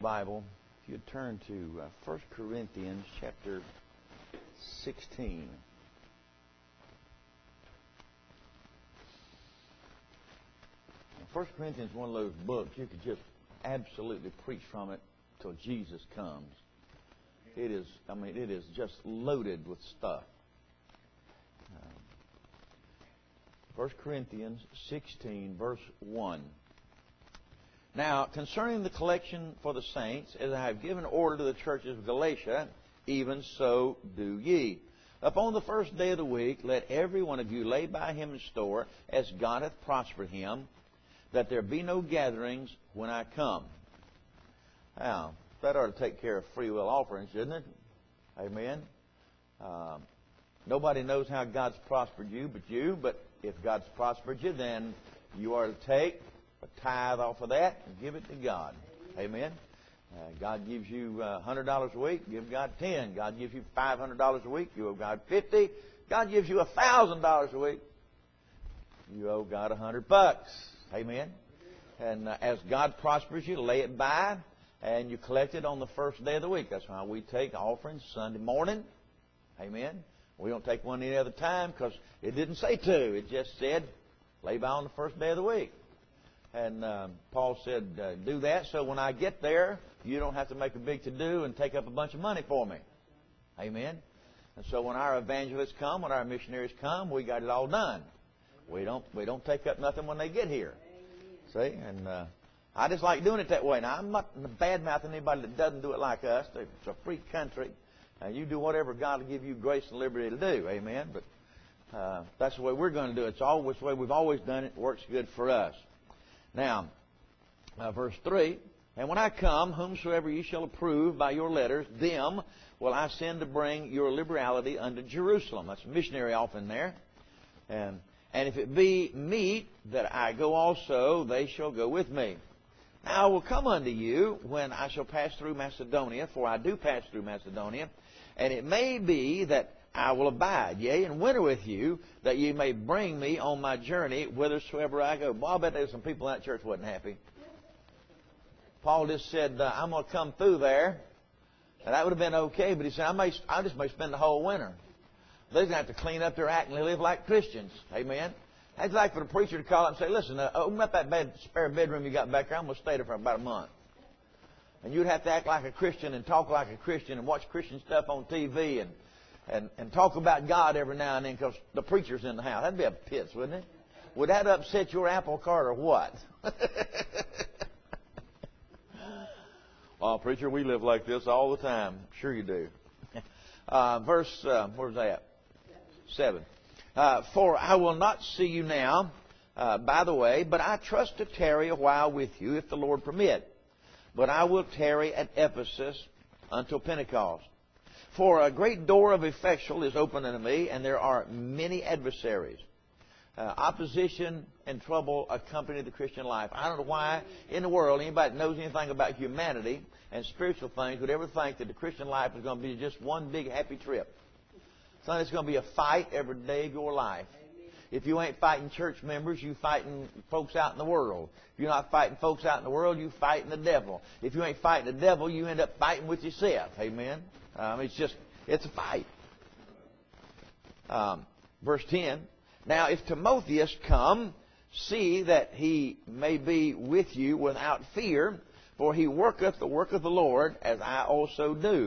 Bible, if you'd turn to 1 Corinthians chapter 16. Now, 1 Corinthians is one of those books you could just absolutely preach from it till Jesus comes. It is just loaded with stuff. 1 Corinthians 16, verse 1. Now, concerning the collection for the saints, as I have given order to the churches of Galatia, even so do ye. Upon the first day of the week, let every one of you lay by him in store, as God hath prospered him, that there be no gatherings when I come. Now, that ought to take care of free will offerings, shouldn't it? Amen. Nobody knows how God's prospered you but you, but if God's prospered you, then you are to take a tithe off of that and give it to God. Amen. God gives you $100 a week, give God 10. God gives you $500 a week, you owe God 50. God gives you $1,000 a week, you owe God $100. Amen. And as God prospers you, lay it by, and you collect it on the first day of the week. That's why we take offerings Sunday morning. Amen. We don't take one any other time because it didn't say to. It just said lay by on the first day of the week. And Paul said, do that so when I get there, you don't have to make a big to-do and take up a bunch of money for me. Amen. And so when our evangelists come, when our missionaries come, we got it all done. We don't take up nothing when they get here. See? And I just like doing it that way. Now, I'm not bad-mouthing anybody that doesn't do it like us. It's a free country. You do whatever God will give you grace and liberty to do. Amen. But that's the way we're going to do it. It's always the way we've always done it. It works good for us. Now, verse 3, and when I come, whomsoever ye shall approve by your letters, them will I send to bring your liberality unto Jerusalem. That's a missionary off in there. And if it be meet that I go also, they shall go with me. Now I will come unto you when I shall pass through Macedonia, for I do pass through Macedonia. And it may be that I will abide, yea, and winter with you, that ye may bring me on my journey whithersoever I go. Boy, I bet there's some people in that church wasn't happy. Paul just said, I'm going to come through there. And that would have been okay, but he said, I just may spend the whole winter. They're going to have to clean up their act and live like Christians. Amen. It's like for the preacher to call up and say, listen, open up that spare bedroom you got back there. I'm going to stay there for about a month. And you'd have to act like a Christian and talk like a Christian and watch Christian stuff on TV and talk about God every now and then because the preacher's in the house. That'd be a pits, wouldn't it? Would that upset your apple cart or what? Well, preacher, we live like this all the time. Sure you do. Verse, where's that? 7. For I will not see you now, by the way, but I trust to tarry a while with you, if the Lord permit. But I will tarry at Ephesus until Pentecost. For a great door of effectual is open unto me, and there are many adversaries. Opposition and trouble accompany the Christian life. I don't know why in the world anybody that knows anything about humanity and spiritual things would ever think that the Christian life is going to be just one big happy trip. Son, it's going to be a fight every day of your life. If you ain't fighting church members, you fighting folks out in the world. If you're not fighting folks out in the world, you fighting the devil. If you ain't fighting the devil, you end up fighting with yourself. Amen. It's a fight. Verse 10. Now, if Timotheus come, see that he may be with you without fear, for he worketh the work of the Lord, as I also do.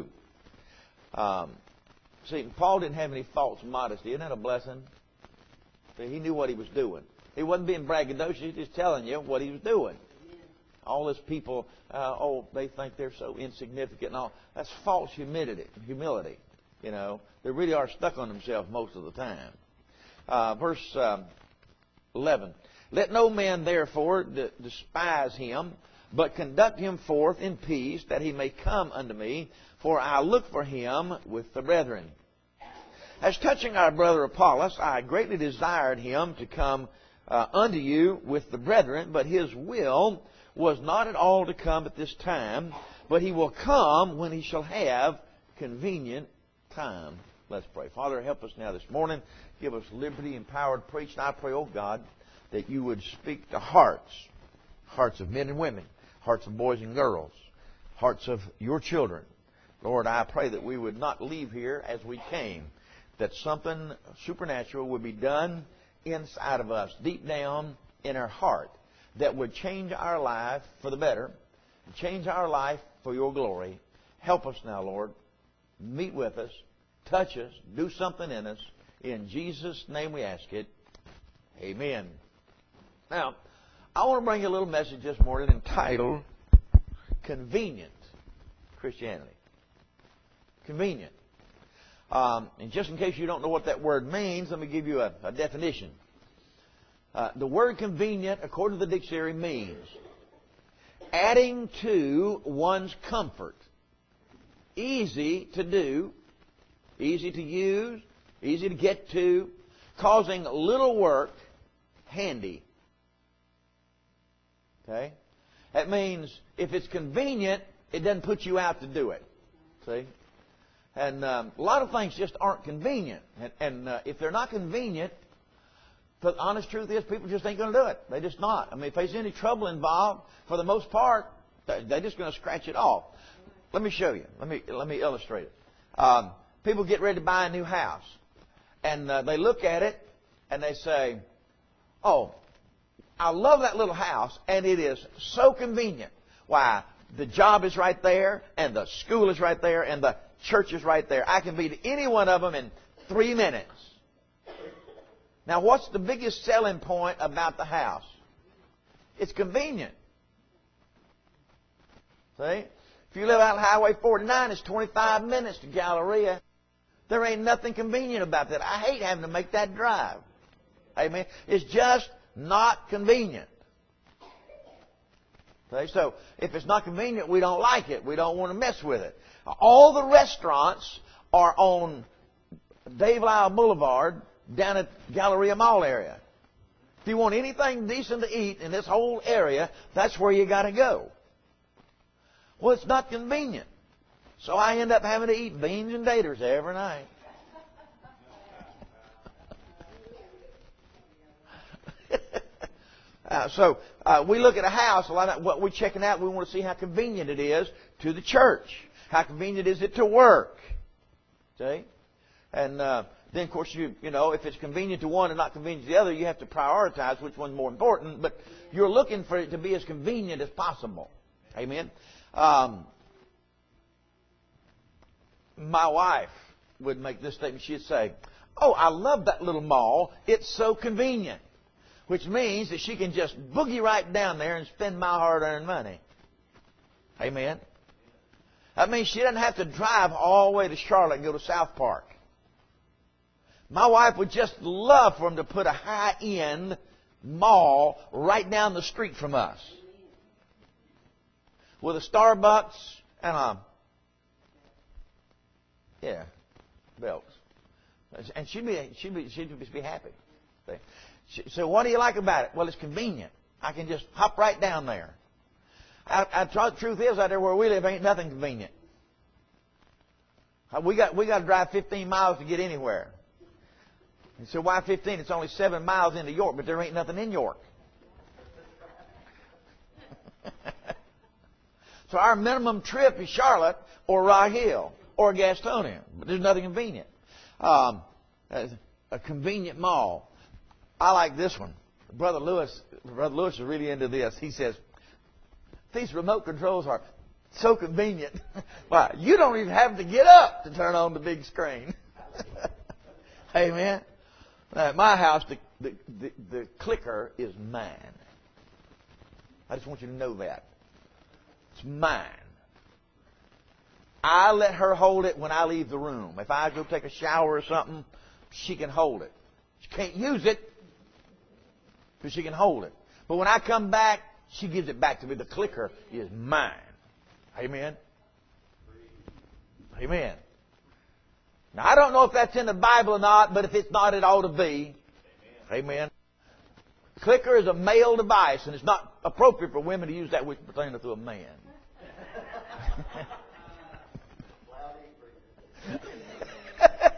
See, Paul didn't have any false modesty. Isn't that a blessing? See, he knew what he was doing. He wasn't being braggadocious. He was just telling you what he was doing. All this people, they think they're so insignificant and all. That's false humility. You know, they really are stuck on themselves most of the time. Verse 11. Let no man therefore despise him, but conduct him forth in peace, that he may come unto me, for I look for him with the brethren. As touching our brother Apollos, I greatly desired him to come unto you with the brethren, but his will was not at all to come at this time, but he will come when he shall have convenient time. Let's pray. Father, help us now this morning. Give us liberty and power to preach. And I pray, oh God, that you would speak to hearts of men and women, hearts of boys and girls. hearts of your children. Lord, I pray that we would not leave here as we came, that something supernatural would be done inside of us, deep down in our heart, that would change our life for the better, change our life for your glory. Help us now, Lord. Meet with us, touch us, do something in us. In Jesus' name we ask it. Amen. Now, I want to bring you a little message this morning entitled Convenient Christianity. Convenient. And just in case you don't know what that word means, let me give you a definition. The word convenient, according to the dictionary, means adding to one's comfort. Easy to do, easy to use, easy to get to, causing little work, handy. Okay? That means if it's convenient, it doesn't put you out to do it. See? And a lot of things just aren't convenient. And if they're not convenient, the honest truth is people just ain't going to do it. They're just not. I mean, if there's any trouble involved, for the most part, they're just going to scratch it off. Let me show you. Let me illustrate it. People get ready to buy a new house. And they look at it and they say, oh, I love that little house and it is so convenient. Why? The job is right there and the school is right there and the church is right there. I can be to any one of them in 3 minutes. Now, what's the biggest selling point about the house? It's convenient. See? If you live out on Highway 49, it's 25 minutes to Galleria. There ain't nothing convenient about that. I hate having to make that drive. Amen. It's just not convenient. Okay? So, if it's not convenient, we don't like it. We don't want to mess with it. All the restaurants are on Dave Lyle Boulevard down at Galleria Mall area. If you want anything decent to eat in this whole area, that's where you got to go. Well, it's not convenient. So I end up having to eat beans and taters every night. We look at a house, a lot of what we're checking out, we want to see how convenient it is to the church. How convenient is it to work? See? And then, of course, you know, if it's convenient to one and not convenient to the other, you have to prioritize which one's more important. But you're looking for it to be as convenient as possible. Amen? My wife would make this statement. She'd say, oh, I love that little mall. It's so convenient. Which means that she can just boogie right down there and spend my hard-earned money. Amen? That means she doesn't have to drive all the way to Charlotte and go to South Park. My wife would just love for them to put a high-end mall right down the street from us. With a Starbucks and belts. And she'd be happy. So what do you like about it? Well, it's convenient. I can just hop right down there. The truth is, out there where we live, ain't nothing convenient. We got to drive 15 miles to get anywhere. And so why 15? It's only 7 miles into York, but there ain't nothing in York. So our minimum trip is Charlotte or Rye Hill or Gastonia, but there's nothing convenient. A convenient mall. I like this one. Brother Lewis is really into this. He says, these remote controls are so convenient. Why? You don't even have to get up to turn on the big screen. Amen. At my house, the clicker is mine. I just want you to know that. It's mine. I let her hold it when I leave the room. If I go take a shower or something, she can hold it. She can't use it, but she can hold it. But when I come back, she gives it back to me. The clicker is mine. Amen? Amen. Now, I don't know if that's in the Bible or not, but if it's not, it ought to be. Amen. Clicker is a male device, and it's not appropriate for women to use that which pertaineth to a man.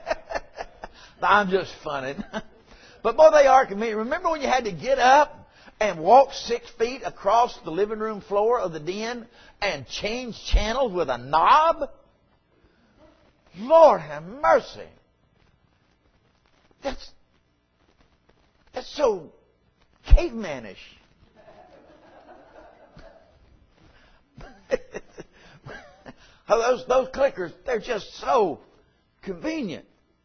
I'm just funning. But boy, they are convenient. Remember when you had to get up and walk 6 feet across the living room floor of the den and change channels with a knob? Lord have mercy. That's so cavemanish. Those clickers, they're just so convenient.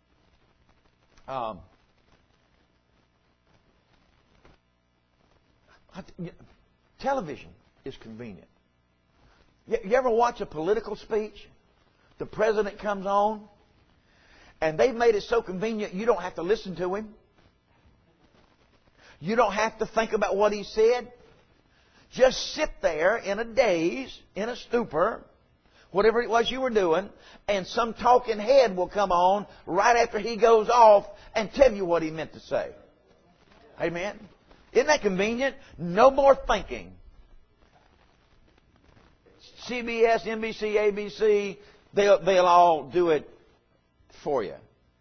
Television is convenient. You ever watch a political speech? The president comes on, and they've made it so convenient you don't have to listen to him. You don't have to think about what he said. Just sit there in a daze, in a stupor, whatever it was you were doing, and some talking head will come on right after he goes off and tell you what he meant to say. Amen? Isn't that convenient? No more thinking. CBS, NBC, ABC, they'll all do it for you.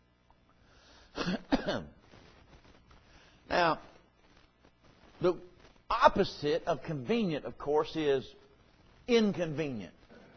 Now, the opposite of convenient, of course, is inconvenient.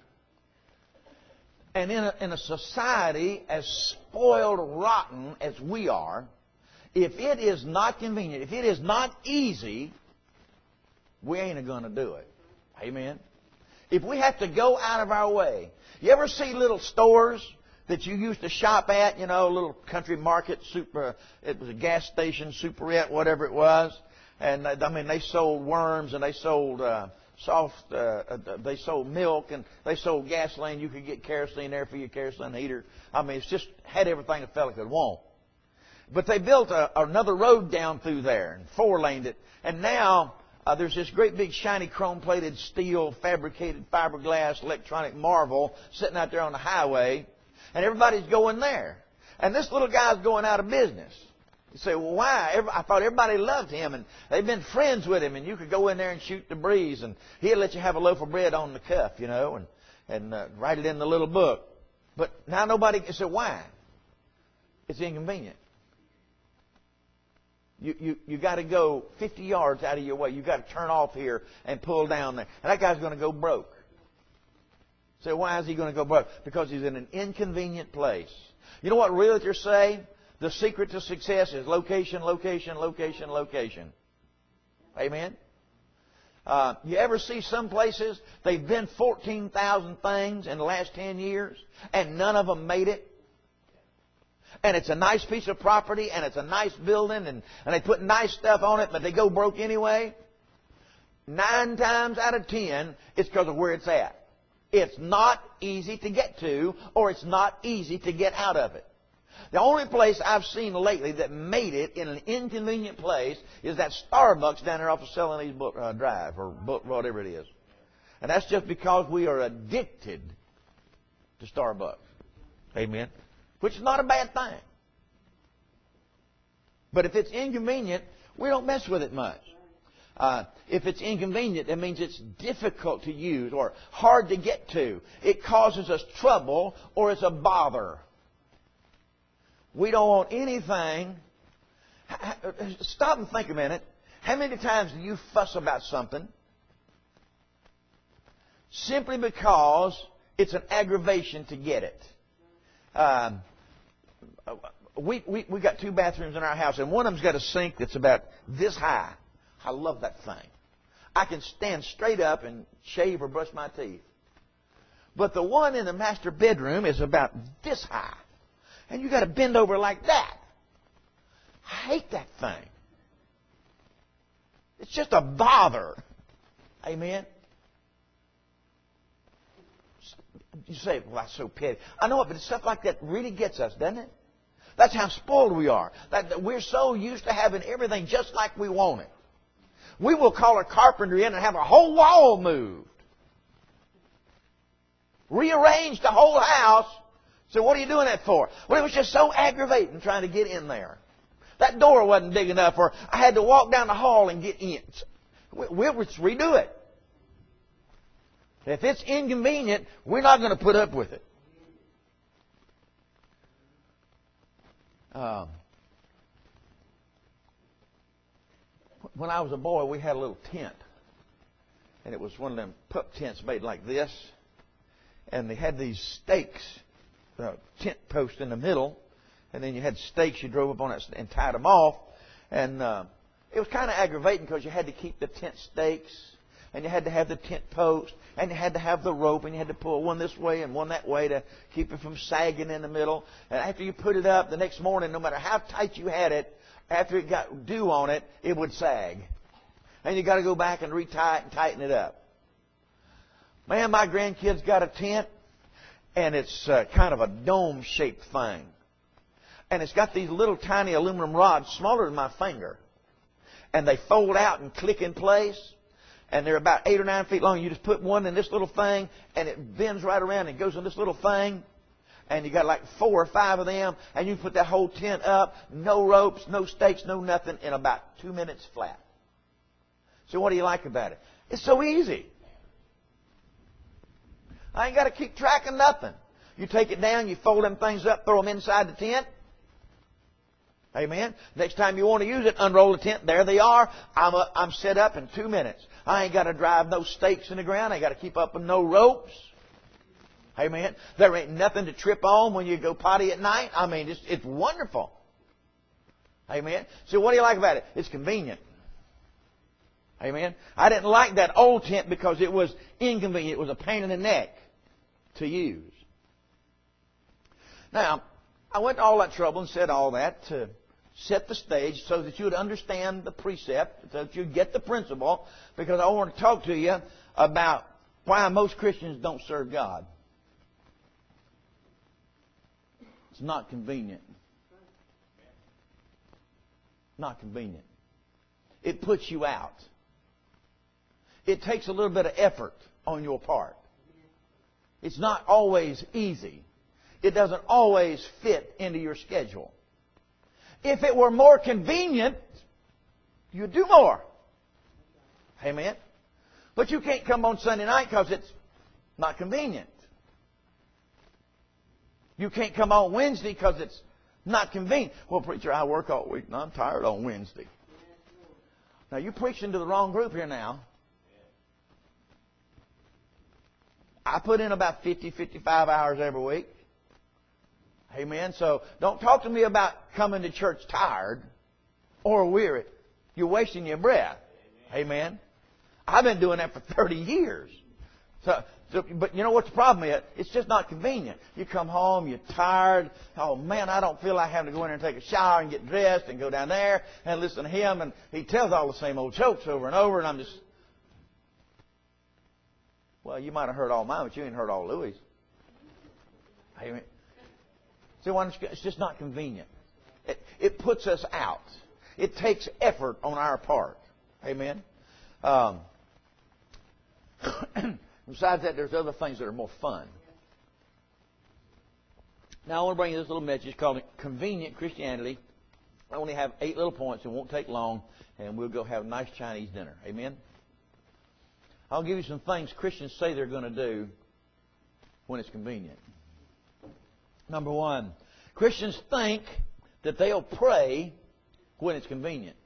And in a society as spoiled rotten as we are, if it is not convenient, if it is not easy, we ain't going to do it. Amen? If we have to go out of our way. You ever see little stores that you used to shop at, you know, little country market, it was a gas station, Superette, whatever it was. And, they sold worms and they sold they sold milk and they sold gasoline. You could get kerosene there for your kerosene heater. It's just had everything a fella could want. But they built another road down through there and 4-laned it. And now there's this great big shiny chrome-plated steel fabricated fiberglass electronic marvel sitting out there on the highway. And everybody's going there. And this little guy's going out of business. You say, well, why? I thought everybody loved him, and they've been friends with him, and you could go in there and shoot the breeze, and he'll let you have a loaf of bread on the cuff, you know, and write it in the little book. But now nobody can say, why? It's inconvenient. You got to go 50 yards out of your way. You got to turn off here and pull down there. And that guy's going to go broke. So why is he going to go broke? Because he's in an inconvenient place. You know what realtors say? The secret to success is location, location, location, location. Amen? You ever see some places, they've been 14,000 things in the last 10 years, and none of them made it? And it's a nice piece of property, and it's a nice building, and they put nice stuff on it, but they go broke anyway? 9 times out of 10, it's because of where it's at. It's not easy to get to, or it's not easy to get out of it. The only place I've seen lately that made it in an inconvenient place is that Starbucks down there off of Celanese Drive, or whatever it is. And that's just because we are addicted to Starbucks. Amen? Which is not a bad thing. But if it's inconvenient, we don't mess with it much. If it's inconvenient, that means it's difficult to use or hard to get to. It causes us trouble or it's a bother. We don't want anything. Stop and think a minute. How many times do you fuss about something simply because it's an aggravation to get it? We got 2 bathrooms in our house, and one of them's got a sink that's about this high. I love that thing. I can stand straight up and shave or brush my teeth. But the one in the master bedroom is about this high. And you got to bend over like that. I hate that thing. It's just a bother. Amen? You say, well, that's so petty. I know it, but stuff like that really gets us, doesn't it? That's how spoiled we are. That we're so used to having everything just like we want it. We will call a carpenter in and have a whole wall moved. Rearrange the whole house. So what are you doing that for? Well, it was just so aggravating trying to get in there. That door wasn't big enough, or I had to walk down the hall and get in. We'll redo it. If it's inconvenient, we're not going to put up with it. when I was a boy, we had a little tent. And it was one of them pup tents made like this. And they had these stakes, tent post in the middle. And then you had stakes you drove up on it and tied them off. And it was kind of aggravating because you had to keep the tent stakes. And you had to have the tent post. And you had to have the rope. And you had to pull one this way and one that way to keep it from sagging in the middle. And after you put it up, the next morning, no matter how tight you had it, after it got dew on it, it would sag. And you got to go back and retie it and tighten it up. Man, my grandkids got a tent, and it's kind of a dome-shaped thing. And it's got these little tiny aluminum rods, smaller than my finger. And they fold out and click in place. And they're about 8 or 9 feet long. You just put one in this little thing, and it bends right around and goes in this little thing. And you got like 4 or 5 of them, and you put that whole tent up, no ropes, no stakes, no nothing, in about 2 minutes flat. So what do you like about it? It's so easy. I ain't got to keep track of nothing. You take it down, you fold them things up, throw them inside the tent. Amen. Next time you want to use it, unroll the tent. There they are. I'm set up in 2 minutes. I ain't got to drive no stakes in the ground. I ain't got to keep up with no ropes. Amen. There ain't nothing to trip on when you go potty at night. I mean, it's wonderful. Amen. So what do you like about it? It's convenient. Amen. I didn't like that old tent because it was inconvenient. It was a pain in the neck to use. Now, I went to all that trouble and said all that to set the stage so that you would understand the precept, so that you'd get the principle, because I want to talk to you about why most Christians don't serve God. It's not convenient. Not convenient. It puts you out. It takes a little bit of effort on your part. It's not always easy. It doesn't always fit into your schedule. If it were more convenient, you'd do more. Amen? But you can't come on Sunday night because it's not convenient. You can't come on Wednesday because it's not convenient. Well, preacher, I work all week and I'm tired on Wednesday. Now, you're preaching to the wrong group here now. I put in about 50, 55 hours every week. Amen. So don't talk to me about coming to church tired or weary. You're wasting your breath. Amen. I've been doing that for 30 years. But you know what the problem is? It's just not convenient. You come home, you're tired. Oh, man, I don't feel like having to go in there and take a shower and get dressed and go down there and listen to him. And he tells all the same old jokes over and over. And I'm just... Well, you might have heard all mine, but you ain't heard all Louis. Amen. See, it's just not convenient. It puts us out. It takes effort on our part. Amen. Besides that, there's other things that are more fun. Now, I want to bring you this little message called Convenient Christianity. I only have 8 little points. It won't take long, and we'll go have a nice Chinese dinner. Amen. I'll give you some things Christians say they're going to do when it's convenient. Number 1, Christians think that they'll pray when it's convenient.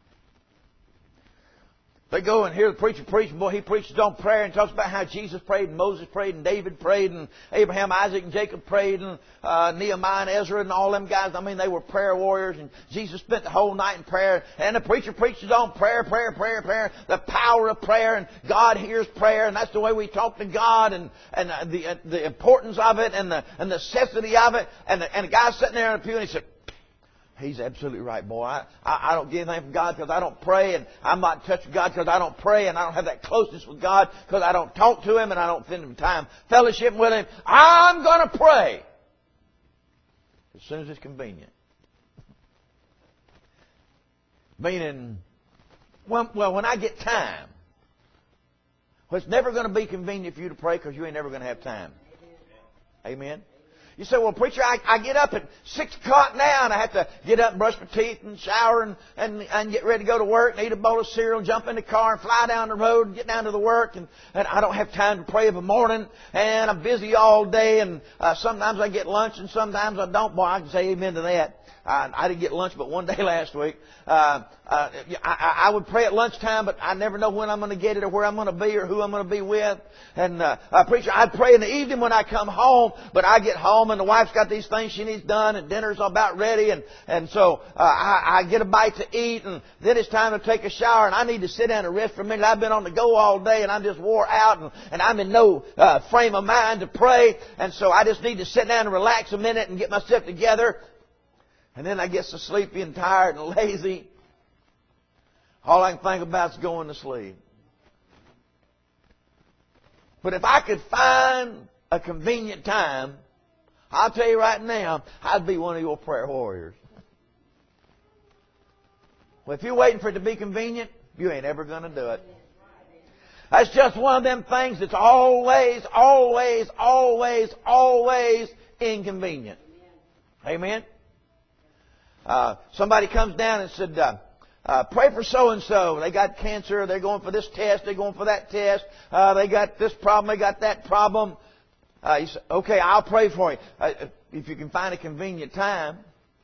They go and hear the preacher preach, and boy, he preaches on prayer and talks about how Jesus prayed, and Moses prayed, and David prayed, and Abraham, Isaac, and Jacob prayed, and Nehemiah and Ezra and all them guys. I mean, they were prayer warriors, and Jesus spent the whole night in prayer. And the preacher preaches on prayer, the power of prayer, and God hears prayer, and that's the way we talk to God, and the importance of it, and the necessity of it. And the guy sitting there in the pew, and he said, he's absolutely right, boy. I don't get anything from God because I don't pray, and I'm not in touch with God because I don't pray, and I don't have that closeness with God because I don't talk to Him, and I don't spend time fellowship with Him. I'm going to pray as soon as it's convenient. Meaning, when I get time. Well, it's never going to be convenient for you to pray because you ain't never going to have time. Amen? You say, well, preacher, I get up at 6 o'clock now, and I have to get up and brush my teeth and shower and get ready to go to work and eat a bowl of cereal, jump in the car and fly down the road and get down to the work. And I don't have time to pray of a morning, and I'm busy all day, and sometimes I get lunch and sometimes I don't. Boy, I can say amen to that. I didn't get lunch but one day last week. I would pray at lunchtime, but I never know when I'm going to get it or where I'm going to be or who I'm going to be with. And preacher, I'd pray in the evening when I come home, but I get home and the wife's got these things she needs done and dinner's about ready. And so I get a bite to eat, and then it's time to take a shower, and I need to sit down and rest for a minute. I've been on the go all day, and I'm just wore out, and I'm in no frame of mind to pray. And so I just need to sit down and relax a minute and get myself together. And then I get so sleepy and tired and lazy. All I can think about is going to sleep. But if I could find a convenient time, I'll tell you right now, I'd be one of your prayer warriors. Well, if you're waiting for it to be convenient, you ain't ever going to do it. That's just one of them things that's always, always, always, always inconvenient. Amen? Somebody comes down and said, pray for so-and-so. They got cancer. They're going for this test. They're going for that test. They got this problem. They got that problem. You say, okay, I'll pray for you. If you can find a convenient time.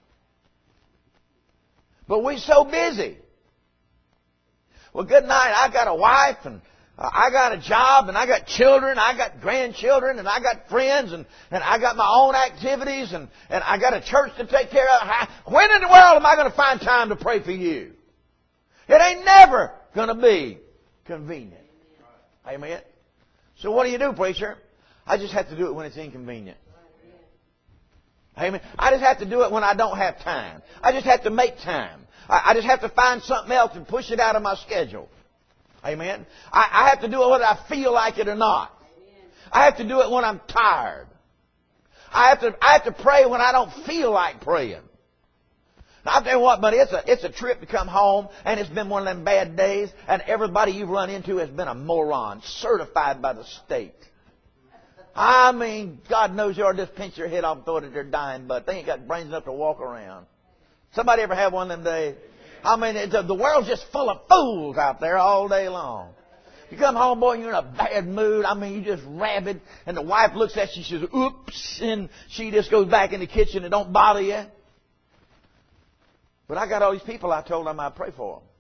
But we're so busy. Well, good night. I got a wife, and I got a job, and I got children, I got grandchildren, and I got friends, and I got my own activities, and I got a church to take care of. When in the world am I going to find time to pray for you? It ain't never going to be convenient. Amen? So what do, preacher? I just have to do it when it's inconvenient. Amen? I just have to do it when I don't have time. I just have to make time. I just have to find something else and push it out of my schedule. Amen. I have to do it whether I feel like it or not. I have to do it when I'm tired. I have to pray when I don't feel like praying. Now, I'll tell you what, buddy, it's a trip to come home, and it's been one of them bad days, and everybody you've run into has been a moron, certified by the state. I mean, God knows you ought to just pinch your head off and throw it at their dying butt. They ain't got brains enough to walk around. Somebody ever have one of them days? I mean, the world's just full of fools out there all day long. You come home, boy, and you're in a bad mood. I mean, you're just rabid. And the wife looks at you, she says, oops, and she just goes back in the kitchen and don't bother you. But I got all these people I told them I'd pray for them.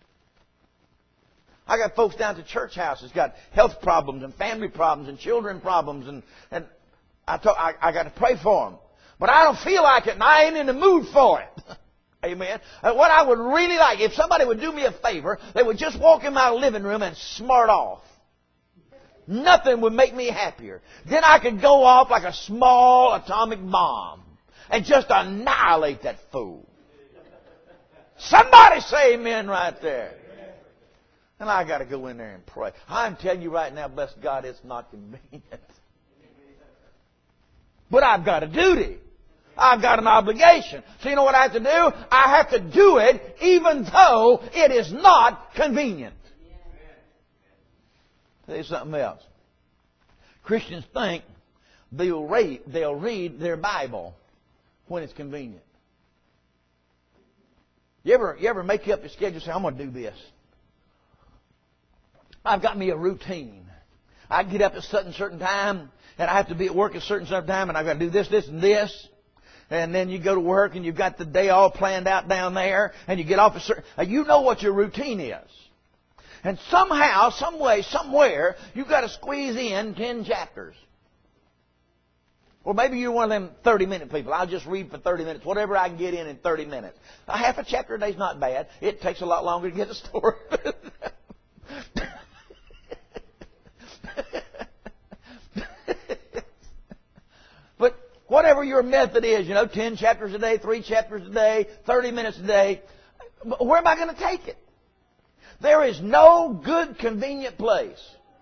I got folks down to church houses, got health problems and family problems and children problems, and I got to pray for them. But I don't feel like it, and I ain't in the mood for it. Amen. What I would really like, if somebody would do me a favor, they would just walk in my living room and smart off. Nothing would make me happier. Then I could go off like a small atomic bomb and just annihilate that fool. Somebody say amen right there. And I got to go in there and pray. I'm telling you right now, bless God, it's not convenient. But I've got a duty. I've got an obligation. So you know what I have to do? I have to do it even though it is not convenient. I'll tell you something else. Christians think they'll read their Bible when it's convenient. You ever make up your schedule and say, I'm going to do this? I've got me a routine. I get up at a certain time, and I have to be at work at a certain time, and I've got to do this, this, and this. And then you go to work and you've got the day all planned out down there, and you get off a certain... You know what your routine is. And somehow, some way, somewhere, you've got to squeeze in 10 chapters. Or maybe you're one of them 30-minute people. I'll just read for 30 minutes, whatever I can get in 30 minutes. A half a chapter a day is not bad. It takes a lot longer to get a story. But whatever your method is, 10 chapters a day, 3 chapters a day, 30 minutes a day, where am I going to take it? There is no good, convenient place.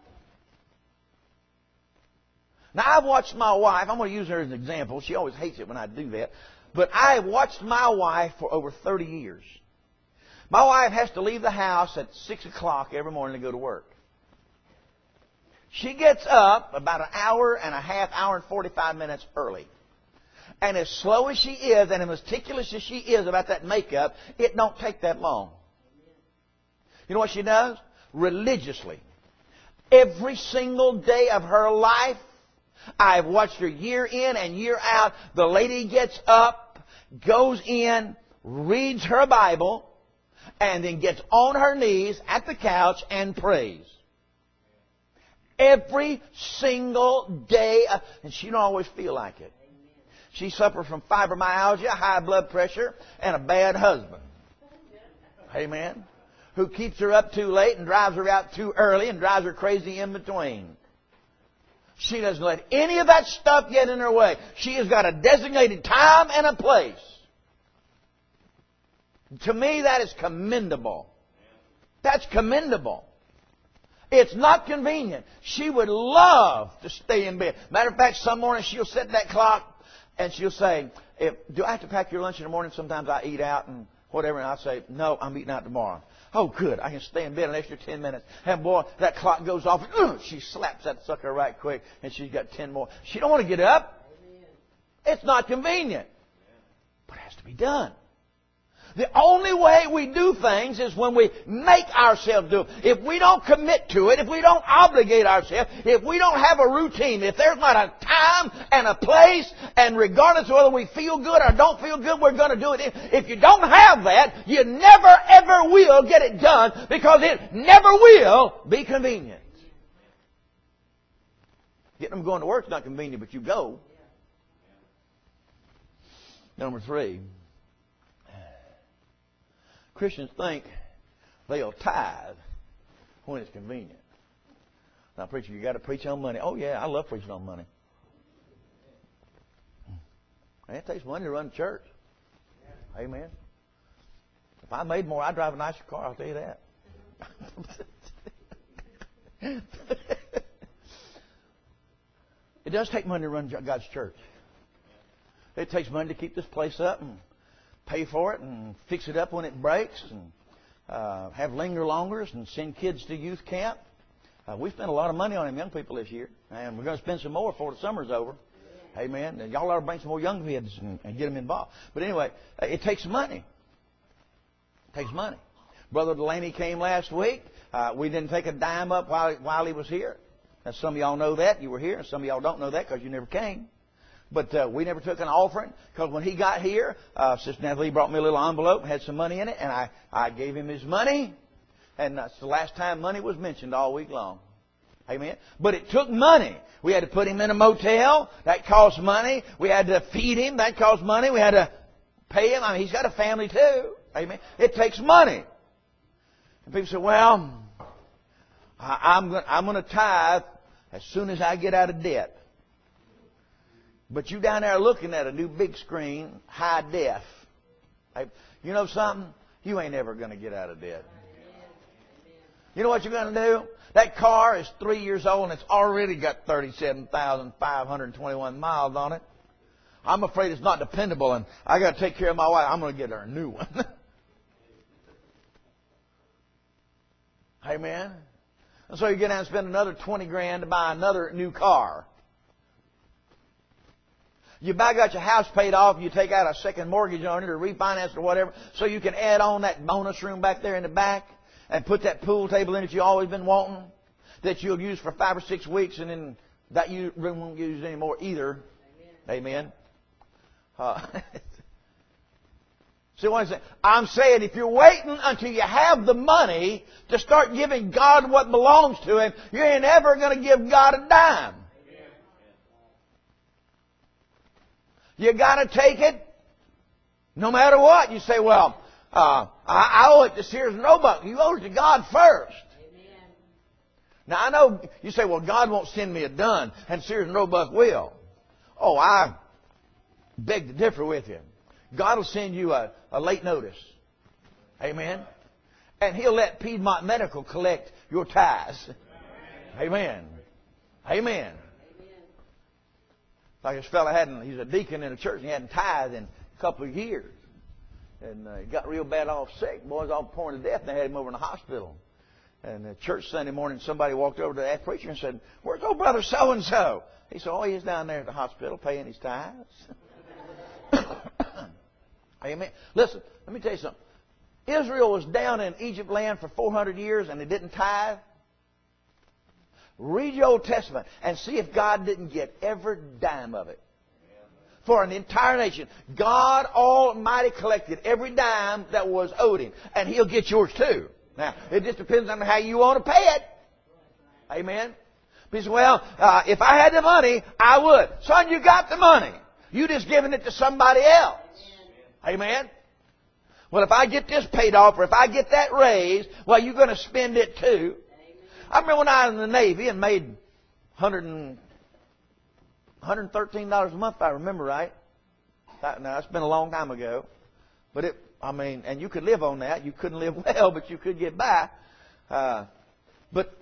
Now, I've watched my wife. I'm going to use her as an example. She always hates it when I do that. But I have watched my wife for over 30 years. My wife has to leave the house at 6 o'clock every morning to go to work. She gets up about an hour and a half, hour and 45 minutes early. And as slow as she is and as meticulous as she is about that makeup, it don't take that long. You know what she does? Religiously. Every single day of her life, I've watched her year in and year out. The lady gets up, goes in, reads her Bible, and then gets on her knees at the couch and prays. Every single day. And she don't always feel like it. She suffers from fibromyalgia, high blood pressure, and a bad husband. Amen. Who keeps her up too late and drives her out too early and drives her crazy in between. She doesn't let any of that stuff get in her way. She has got a designated time and a place. To me, that is commendable. That's commendable. It's not convenient. She would love to stay in bed. Matter of fact, some mornings she'll set that clock and she'll say, do I have to pack your lunch in the morning? Sometimes I eat out and whatever. And I'll say, no, I'm eating out tomorrow. Oh, good. I can stay in bed an extra 10 minutes. And boy, that clock goes off. She slaps that sucker right quick. And she's got 10 more. She don't want to get up. It's not convenient. But it has to be done. The only way we do things is when we make ourselves do it. If we don't commit to it, if we don't obligate ourselves, if we don't have a routine, if there's not a time and a place, and regardless of whether we feel good or don't feel good, we're going to do it. If you don't have that, you never ever will get it done because it never will be convenient. Getting them going to work is not convenient, but you go. Number 3. Christians think they'll tithe when it's convenient. Now, preacher, you got to preach on money. Oh, yeah, I love preaching on money. And it takes money to run a church. Amen. If I made more, I'd drive a nicer car, I'll tell you that. It does take money to run God's church. It takes money to keep this place up and pay for it and fix it up when it breaks and have linger-longers and send kids to youth camp. We spent a lot of money on them young people this year, and we're going to spend some more before the summer's over. Amen. And y'all ought to bring some more young kids and get them involved. But anyway, it takes money. It takes money. Brother Delaney came last week. We didn't take a dime up while he was here. Now, some of y'all know that. You were here, and some of y'all don't know that because you never came. But we never took an offering because when he got here, Sister Natalie brought me a little envelope and had some money in it, and I gave him his money. And that's the last time money was mentioned all week long. Amen. But it took money. We had to put him in a motel. That cost money. We had to feed him. That cost money. We had to pay him. I mean, he's got a family too. Amen. It takes money. And people say, well, I'm going to tithe as soon as I get out of debt. But you down there looking at a new big screen, high def. You know something? You ain't ever going to get out of debt. You know what you're going to do? That car is 3 years old and it's already got 37,521 miles on it. I'm afraid it's not dependable and I got to take care of my wife. I'm going to get her a new one. Amen. And so you get down and spend another 20 grand to buy another new car. You got your house paid off, you take out a second mortgage on it or refinance it or whatever, so you can add on that bonus room back there in the back and put that pool table in that you've always been wanting that you'll use for 5 or 6 weeks and then that you won't use anymore either. Amen. See what I'm saying? I'm saying if you're waiting until you have the money to start giving God what belongs to Him, you ain't ever going to give God a dime. You got to take it no matter what. You say, well, I owe it to Sears and Roebuck. You owe it to God first. Amen. Now, I know you say, well, God won't send me a done, and Sears and Roebuck will. Oh, I beg to differ with you. God will send you a late notice. Amen. And He'll let Piedmont Medical collect your tithes. Amen. Amen. Like this fella he's a deacon in a church and he hadn't tithed in a couple of years. And he got real bad off sick. Boys all pouring to death and they had him over in the hospital. And the church Sunday morning, somebody walked over to that preacher and said, "Where's old brother so-and-so?" He said, "Oh, he's down there at the hospital paying his tithes." Amen. Listen, let me tell you something. Israel was down in Egypt land for 400 years and they didn't tithe. Read your Old Testament and see if God didn't get every dime of it. For an entire nation. God Almighty collected every dime that was owed Him. And He'll get yours too. Now, it just depends on how you want to pay it. Amen. He said, well, if I had the money, I would. Son, you got the money. You just giving it to somebody else. Amen. Well, if I get this paid off or if I get that raised, well, you're going to spend it too. I remember when I was in the Navy and made $113 a month, if I remember right. Now, it's been a long time ago. But and you could live on that. You couldn't live well, but you could get by. But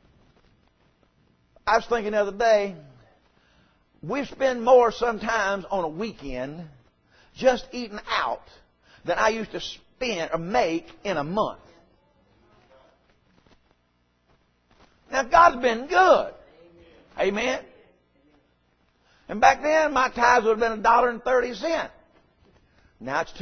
I was thinking the other day, we spend more sometimes on a weekend just eating out than I used to spend or make in a month. Now, God's been good. Amen. And back then, my tithes would have been $1.30. Now it's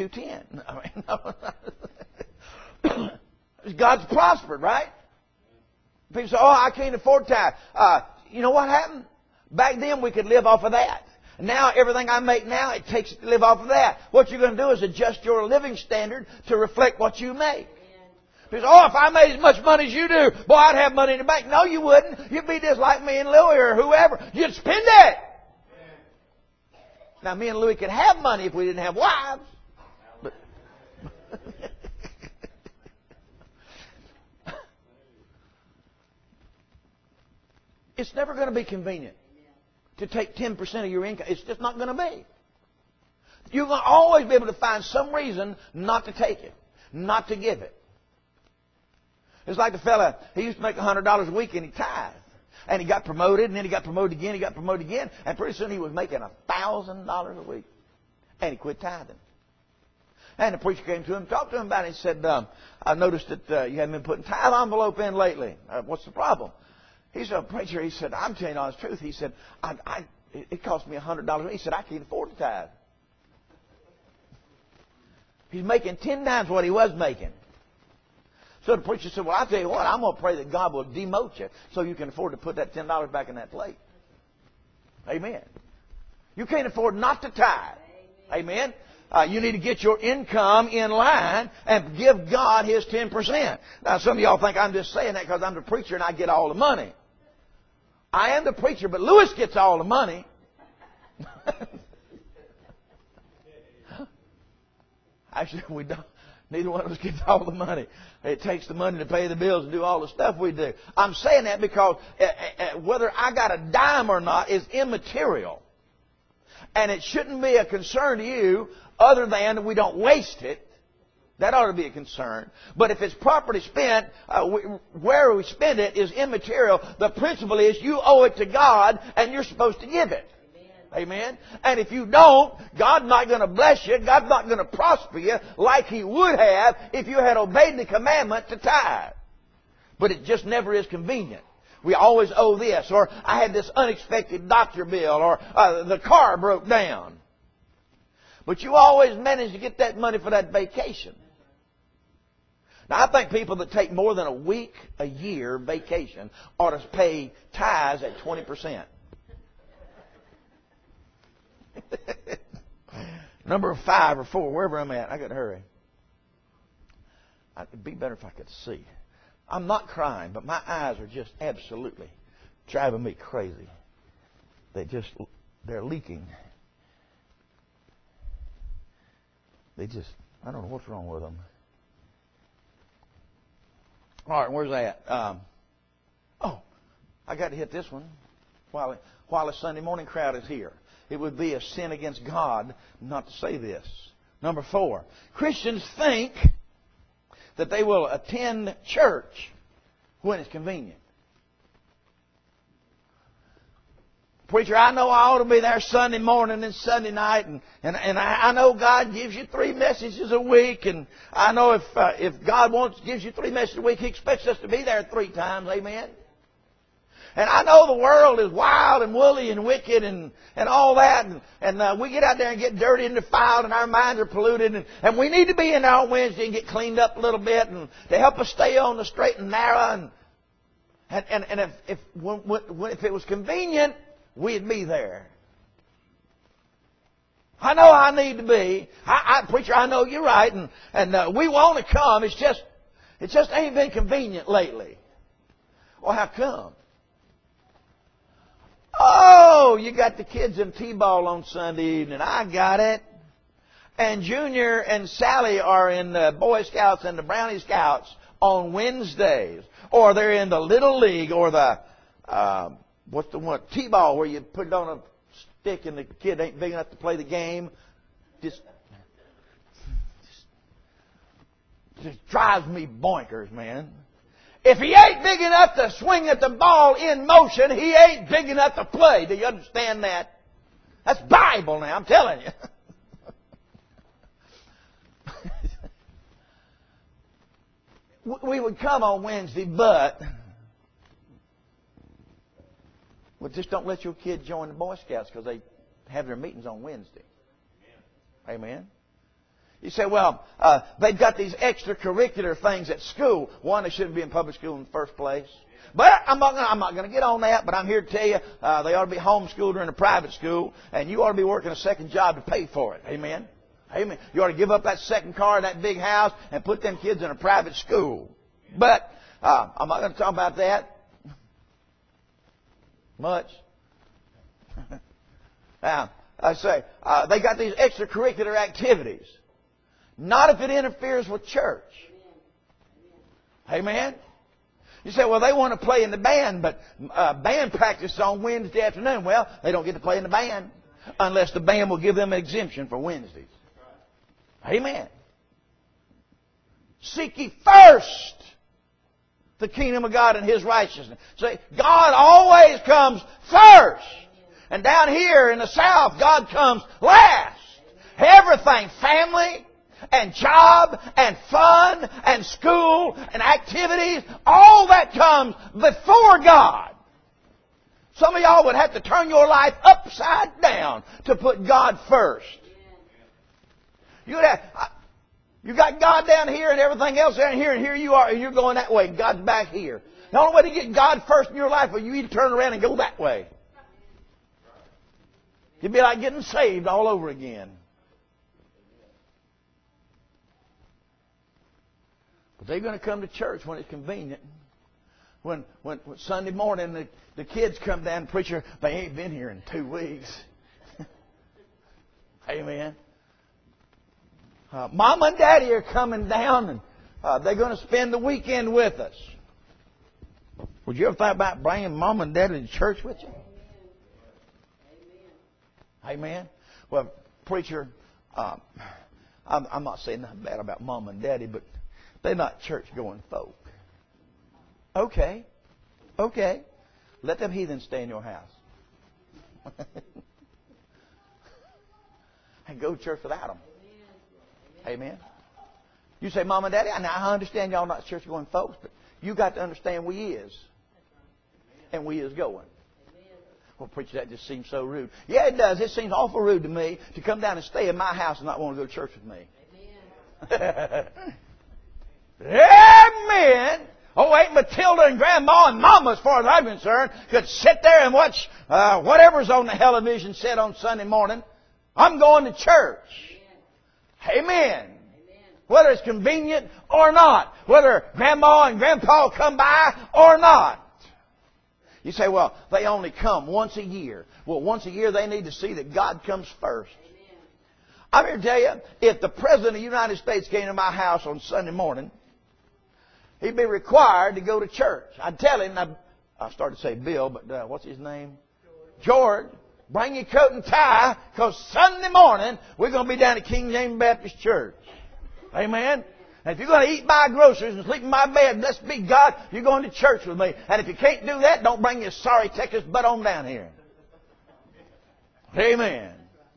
$2.10. God's prospered, right? People say, "Oh, I can't afford tithe." You know what happened? Back then, we could live off of that. Now, everything I make now, it takes to live off of that. What you're going to do is adjust your living standard to reflect what you make. People say, "Oh, if I made as much money as you do, boy, I'd have money in the bank." No, you wouldn't. You'd be just like me and Louie or whoever. You'd spend it. Now, me and Louie could have money if we didn't have wives. But it's never going to be convenient to take 10% of your income. It's just not going to be. You're going to always be able to find some reason not to take it, not to give it. It's like the fella, he used to make $100 a week and he tithed. And he got promoted, and then he got promoted again, and pretty soon he was making $1,000 a week. And he quit tithing. And the preacher came to him, talked to him about it, and he said, "I noticed that you hadn't been putting tithe envelope in lately. What's the problem?" He said, "Preacher," he said, "I'm telling you all the truth." He said, it cost me $100 a week. He said, "I can't afford to tithe." He's making 10 times what he was making. So the preacher said, "Well, I'll tell you what, I'm going to pray that God will demote you so you can afford to put that $10 back in that plate." Amen. You can't afford not to tithe. Amen. You need to get your income in line and give God His 10%. Now, some of y'all think I'm just saying that because I'm the preacher and I get all the money. I am the preacher, but Lewis gets all the money. Actually, we don't. Neither one of us gets all the money. It takes the money to pay the bills and do all the stuff we do. I'm saying that because whether I got a dime or not is immaterial. And it shouldn't be a concern to you other than that we don't waste it. That ought to be a concern. But if it's properly spent, where we spend it is immaterial. The principle is you owe it to God and you're supposed to give it. Amen. And if you don't, God's not going to bless you. God's not going to prosper you like He would have if you had obeyed the commandment to tithe. But it just never is convenient. We always owe this, or I had this unexpected doctor bill, or the car broke down. But you always manage to get that money for that vacation. Now, I think people that take more than a week a year vacation ought to pay tithes at 20%. Number 5 or 4, wherever I'm at. I got to hurry. It'd be better if I could see. I'm not crying, but my eyes are just absolutely driving me crazy. They're leaking. I don't know what's wrong with them. All right, where's that? I got to hit this one while the Sunday morning crowd is here. It would be a sin against God not to say this. Number 4, Christians think that they will attend church when it's convenient. Preacher, I know I ought to be there Sunday morning and Sunday night, and I know God gives you 3 messages a week, and I know if God gives you 3 messages a week, He expects us to be there 3 times. Amen. And I know the world is wild and woolly and wicked and all that. And we get out there and get dirty and defiled and our minds are polluted. And we need to be in there on Wednesday and get cleaned up a little bit and to help us stay on the straight and narrow. And if it was convenient, we'd be there. I know I need to be. Preacher, I know you're right. And we want to come. It just ain't been convenient lately. Well, how come? Oh, you got the kids in T-ball on Sunday evening. I got it. And Junior and Sally are in the Boy Scouts and the Brownie Scouts on Wednesdays. Or they're in the Little League or the, what's the one, T-ball where you put it on a stick and the kid ain't big enough to play the game. Just drives me bonkers, man. If he ain't big enough to swing at the ball in motion, he ain't big enough to play. Do you understand that? That's Bible now, I'm telling you. We would come on Wednesday, but just don't let your kid join the Boy Scouts because they have their meetings on Wednesday. Amen. You say, well, they've got these extracurricular things at school. One, they shouldn't be in public school in the first place. But I'm not going to get on that, but I'm here to tell you they ought to be homeschooled or in a private school, and you ought to be working a second job to pay for it. Amen. Amen. You ought to give up that second car, that big house, and put them kids in a private school. But I'm not going to talk about that much. Now, I say, they got these extracurricular activities. Not if it interferes with church. Amen? You say, well, they want to play in the band, but band practice is on Wednesday afternoon. Well, they don't get to play in the band unless the band will give them an exemption for Wednesdays. Amen. Seek ye first the kingdom of God and His righteousness. See, God always comes first. And down here in the South, God comes last. Everything, family and job and fun and school and activities, all that comes before God. Some of y'all would have to turn your life upside down to put God first. You got God down here and everything else down here, and here you are, and you're going that way, and God's back here. The only way to get God first in your life is you need to turn around and go that way. It'd be like getting saved all over again. But they're going to come to church when it's convenient. When Sunday morning the kids come down and preacher, they ain't been here in 2 weeks. Amen. Mom and Daddy are coming down and they're going to spend the weekend with us. Would you ever think about bringing Mom and Daddy to church with you? Amen. Well, preacher, I'm not saying nothing bad about Mom and Daddy, but they're not church-going folk. Okay. Let them heathens stay in your house. And go to church without them. Amen. You say, Mom and Daddy, now I understand y'all not church-going folks, but you got to understand we is. And we is going. Well, preacher, that just seems so rude. Yeah, it does. It seems awful rude to me to come down and stay in my house and not want to go to church with me. Amen. Amen. Oh, ain't Matilda and Grandma and Mama, as far as I'm concerned, could sit there and watch whatever's on the television set on Sunday morning. I'm going to church. Amen. Amen. Whether it's convenient or not. Whether Grandma and Grandpa come by or not. You say, well, they only come once a year. Well, once a year they need to see that God comes first. Amen. I'm here to tell you, if the President of the United States came to my house on Sunday morning, he'd be required to go to church. I'd tell him, I started to say Bill, but what's his name? George. Bring your coat and tie, because Sunday morning we're going to be down at King James Baptist Church. Amen? And if you're going to eat my groceries and sleep in my bed, blessed be God, you're going to church with me. And if you can't do that, don't bring your sorry Texas butt on down here. Amen.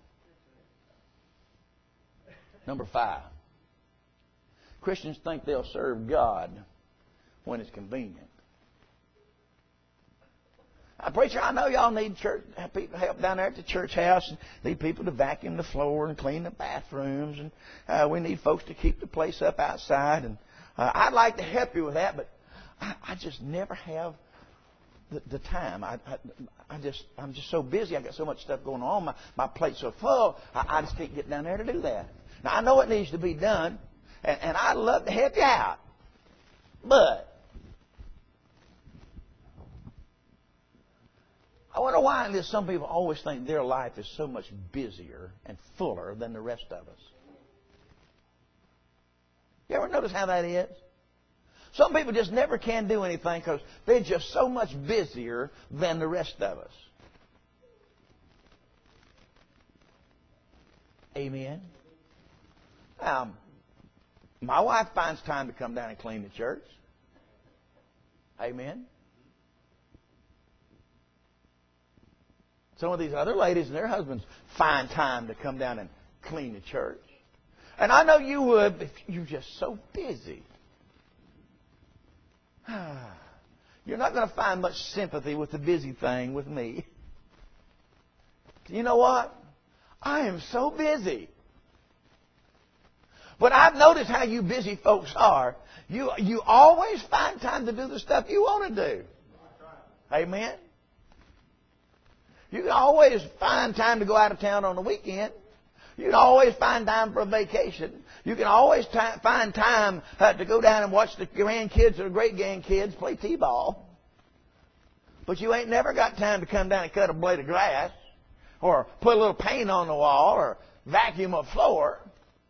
Number 5. Christians think they'll serve God when it's convenient. Preacher, I know y'all need church people help down there at the church house. Need people to vacuum the floor and clean the bathrooms, and we need folks to keep the place up outside. And I'd like to help you with that, but I just never have the time. I'm just so busy. I got so much stuff going on. My plate's so full. I just can't get down there to do that. Now I know it needs to be done, and I'd love to help you out, but I wonder why it is some people always think their life is so much busier and fuller than the rest of us. You ever notice how that is? Some people just never can do anything because they're just so much busier than the rest of us. Amen. My wife finds time to come down and clean the church. Amen. Some of these other ladies and their husbands find time to come down and clean the church. And I know you would if you're just so busy. You're not going to find much sympathy with the busy thing with me. You know what? I am so busy. But I've noticed how you busy folks are. You always find time to do the stuff you want to do. Amen? You can always find time to go out of town on the weekend. You can always find time for a vacation. You can always find time to go down and watch the grandkids or the great-grandkids play t-ball. But you ain't never got time to come down and cut a blade of grass or put a little paint on the wall or vacuum a floor.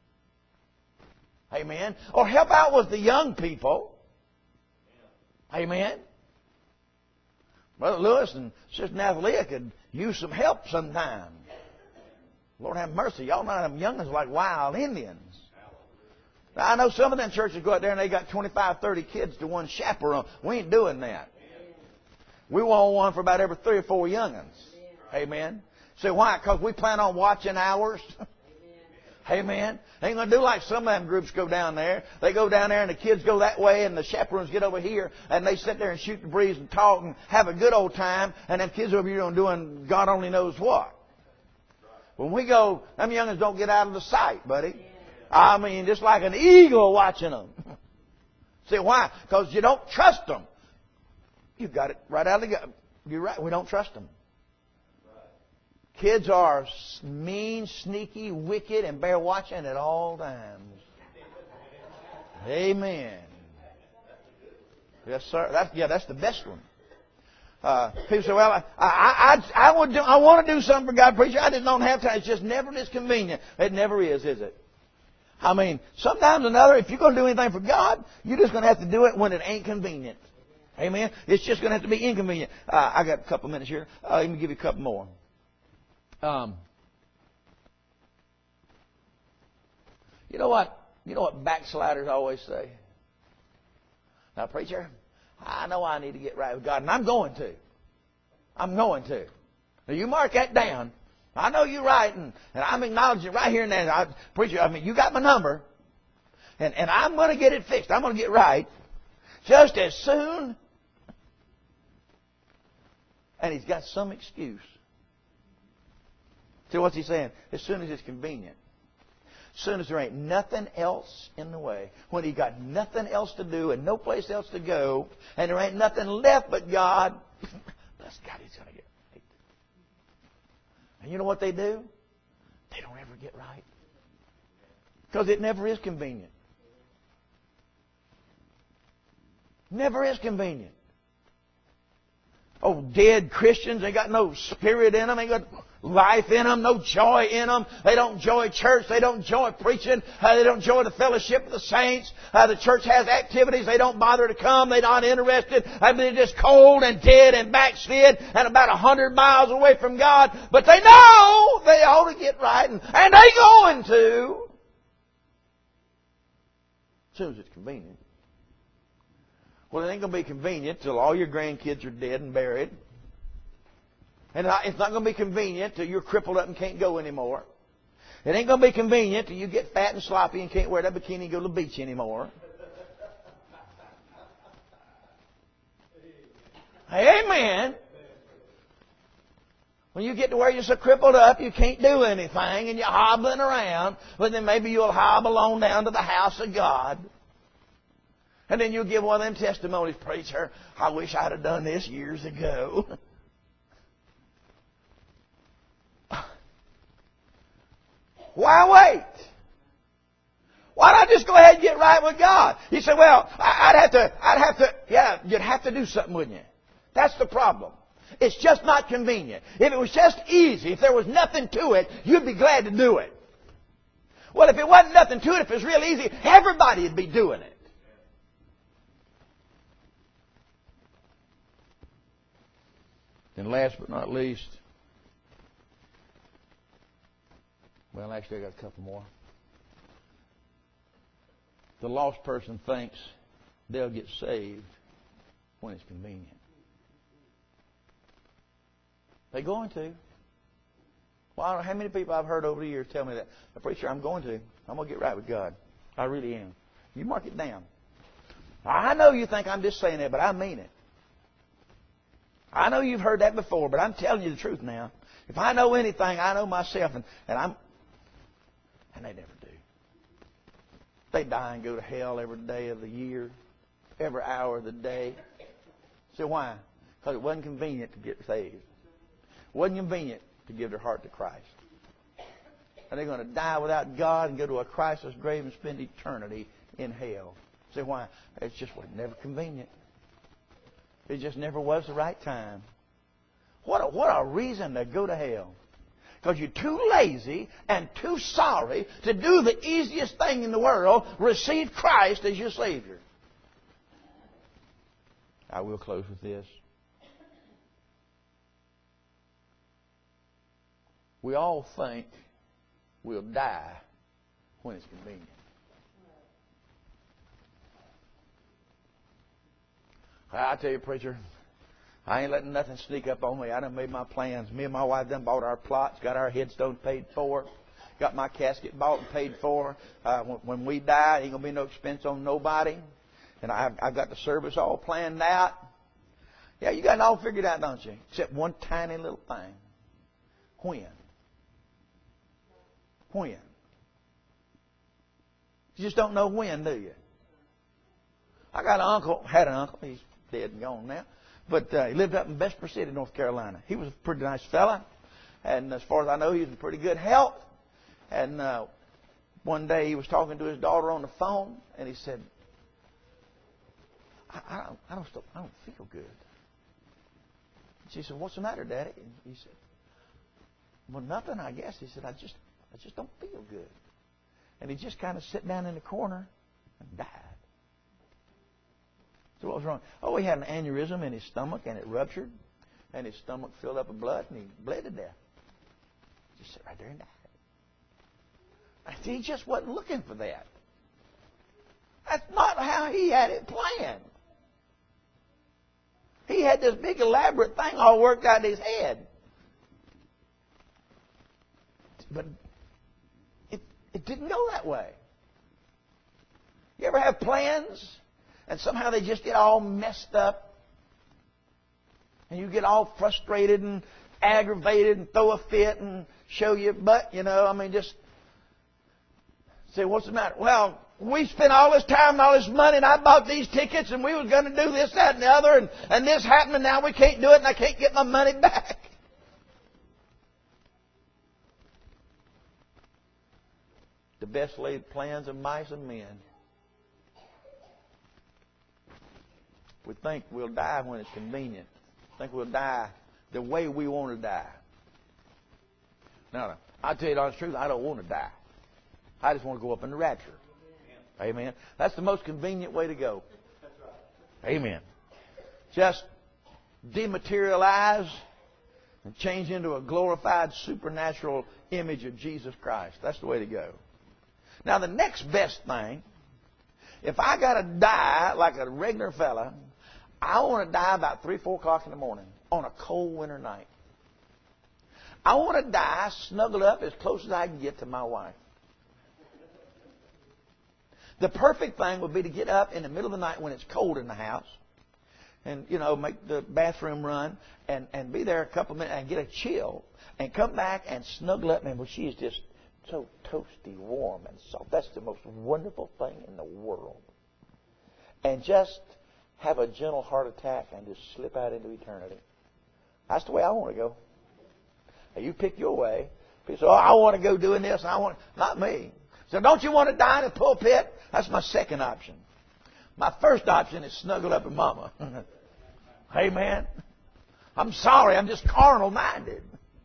Amen. Or help out with the young people. Amen. Brother Lewis and Sister Nathalia could use some help sometime. Lord have mercy. Y'all know them youngins like wild Indians. Now, I know some of them churches go out there and they got 25, 30 kids to one chaperone. We ain't doing that. We want one for about every 3 or 4 youngins. Amen. Say, why? Because we plan on watching ours. Amen. Ain't going to do like some of them groups go down there. They go down there and the kids go that way and the chaperones get over here and they sit there and shoot the breeze and talk and have a good old time. And them kids over here are doing God only knows what. When we go, them youngins don't get out of the sight, buddy. I mean, just like an eagle watching them. See, why? Because you don't trust them. You got it right out of the gut. You're right. We don't trust them. Kids are mean, sneaky, wicked, and bear watching at all times. Amen. Yes, sir. That's the best one. People say, well, I want to do something for God, preacher. I just don't have time. It's just never as convenient. It never is it? I mean, sometimes or another, if you're going to do anything for God, you're just going to have to do it when it ain't convenient. Amen? It's just going to have to be inconvenient. I got a couple minutes here. Let me give you a couple more. You know what? You know what backsliders always say? Now, preacher, I know I need to get right with God, and I'm going to. Now, you mark that down. I know you're right, and I'm acknowledging right here and now. Preacher, you got my number, and I'm going to get it fixed. I'm going to get right just as soon. And he's got some excuse. See, what's he saying? As soon as it's convenient. As soon as there ain't nothing else in the way. When he got nothing else to do and no place else to go, and there ain't nothing left but God, bless God, he's going to get right. And you know what they do? They don't ever get right. Because it never is convenient. Never is convenient. Oh, dead Christians, they got no spirit in them. They got life in them, no joy in them. They don't enjoy church. They don't enjoy preaching. They don't enjoy the fellowship of the saints. The church has activities. They don't bother to come. They're not interested. I mean, they're just cold and dead and backslid and about 100 miles away from God. But they know they ought to get right, and they're going to. As soon as it's convenient. Well, it ain't going to be convenient till all your grandkids are dead and buried. And it's not going to be convenient till you're crippled up and can't go anymore. It ain't going to be convenient till you get fat and sloppy and can't wear that bikini and go to the beach anymore. Amen. When you get to where you're so crippled up you can't do anything and you're hobbling around, but then maybe you'll hobble on down to the house of God. And then you'll give one of them testimonies, preacher, I wish I'd have done this years ago. Why wait? Why not just go ahead and get right with God? You say, well, yeah, you'd have to do something, wouldn't you? That's the problem. It's just not convenient. If it was just easy, if there was nothing to it, you'd be glad to do it. Well, if it wasn't nothing to it, if it was real easy, everybody would be doing it. And last but not least, well, actually I got a couple more. The lost person thinks they'll get saved when it's convenient. They're going to. Well, I don't know how many people I've heard over the years tell me that. Preacher, I'm going to get right with God. I really am. You mark it down. I know you think I'm just saying that, but I mean it. I know you've heard that before, but I'm telling you the truth now. If I know anything, I know myself, and they never do. They die and go to hell every day of the year, every hour of the day. So why? Because it wasn't convenient to get saved. It wasn't convenient to give their heart to Christ. And they're going to die without God and go to a Christless grave and spend eternity in hell. See why? It just was never convenient. It just never was the right time. What a reason to go to hell. Because you're too lazy and too sorry to do the easiest thing in the world, receive Christ as your Savior. I will close with this. We all think we'll die when it's convenient. I tell you, preacher, I ain't letting nothing sneak up on me. I done made my plans. Me and my wife done bought our plots, got our headstones paid for, got my casket bought and paid for. When we die, ain't going to be no expense on nobody. And I've got the service all planned out. Yeah, you got it all figured out, don't you? Except one tiny little thing. When? When? You just don't know when, do you? I got had an uncle, he's dead and gone now, but he lived up in Vesper City, North Carolina. He was a pretty nice fella, and as far as I know, he was in pretty good health. And one day he was talking to his daughter on the phone, and he said, I don't feel good. She said, what's the matter, Daddy? And he said, well, nothing, I guess. He said, I just don't feel good. And he just kind of sat down in the corner and died. So what was wrong? Oh, he had an aneurysm in his stomach, and it ruptured, and his stomach filled up with blood, and he bled to death. Just sat right there and died. He just wasn't looking for that. That's not how he had it planned. He had this big elaborate thing all worked out in his head. But it didn't go that way. You ever have plans and somehow they just get all messed up? And you get all frustrated and aggravated and throw a fit and show your butt, just say, what's the matter? Well, we spent all this time and all this money, and I bought these tickets, and we was going to do this, that, and the other, and this happened, and now we can't do it, and I can't get my money back. The best laid plans of mice and men. We think we'll die when it's convenient. Think we'll die the way we want to die. No, I'll tell you the honest truth, I don't want to die. I just want to go up in the rapture. Amen. That's the most convenient way to go. Amen. Just dematerialize and change into a glorified supernatural image of Jesus Christ. That's the way to go. Now, the next best thing, if I got to die like a regular fella, I want to die about 3, 4 o'clock in the morning on a cold winter night. I want to die snuggled up as close as I can get to my wife. The perfect thing would be to get up in the middle of the night when it's cold in the house and make the bathroom run and be there a couple of minutes and get a chill and come back and snuggle up. Man, well, she is just so toasty, warm, and soft. That's the most wonderful thing in the world. And just have a gentle heart attack and just slip out into eternity. That's the way I want to go. Now, you pick your way. People say, "Oh, I want to go doing this. Not me." So, don't you want to die in a pulpit? That's my second option. My first option is snuggle up with Mama. Amen. I'm sorry, I'm just carnal-minded.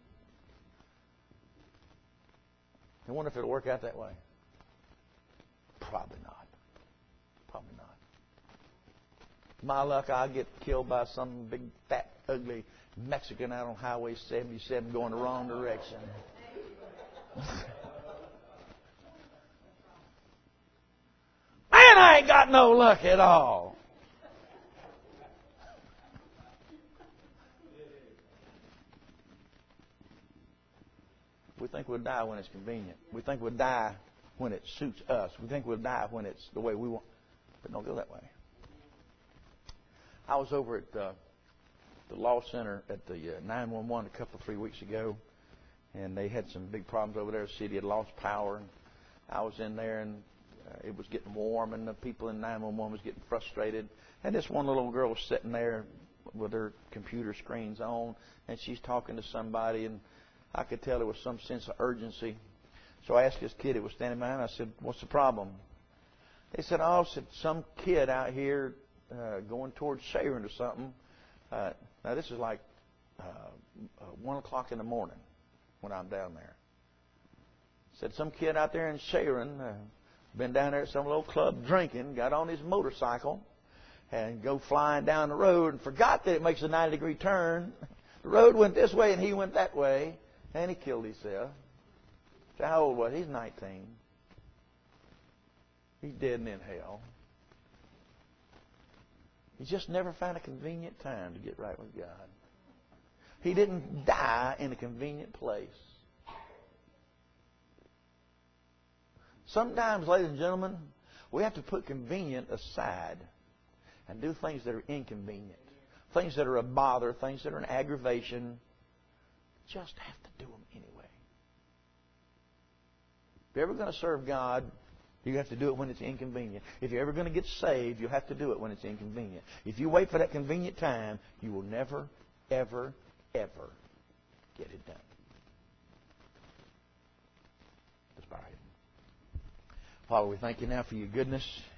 I wonder if it'll work out that way. Probably not. Probably not. My luck, I'll get killed by some big, fat, ugly Mexican out on Highway 77 going the wrong direction. Man, I ain't got no luck at all. We think we'll die when it's convenient. We think we'll die when it suits us. We think we'll die when it's the way we want. But don't go that way. I was over at the law center at the 911 a 3 weeks ago, and they had some big problems over there. The city had lost power, and I was in there, and it was getting warm, and the people in 911 was getting frustrated. And this one little girl was sitting there with her computer screens on, and she's talking to somebody, and I could tell there was some sense of urgency. So I asked this kid who was standing behind, I said, "What's the problem?" They said, "Oh," said, "some kid out here going towards Sharon or something." Now, this is like 1 o'clock in the morning when I'm down there. Said, "Some kid out there in Sharon been down there at some little club drinking, got on his motorcycle, and go flying down the road and forgot that it makes a 90-degree turn. The road went this way and he went that way, and he killed himself." So how old was he? He's 19. He's dead and in hell. He just never found a convenient time to get right with God. He didn't die in a convenient place. Sometimes, ladies and gentlemen, we have to put convenient aside and do things that are inconvenient, things that are a bother, things that are an aggravation. Just have to do them anyway. If you're ever going to serve God, you have to do it when it's inconvenient. If you're ever going to get saved, you have to do it when it's inconvenient. If you wait for that convenient time, you will never, ever, ever get it done. Let's bow our head. Father, we thank you now for your goodness.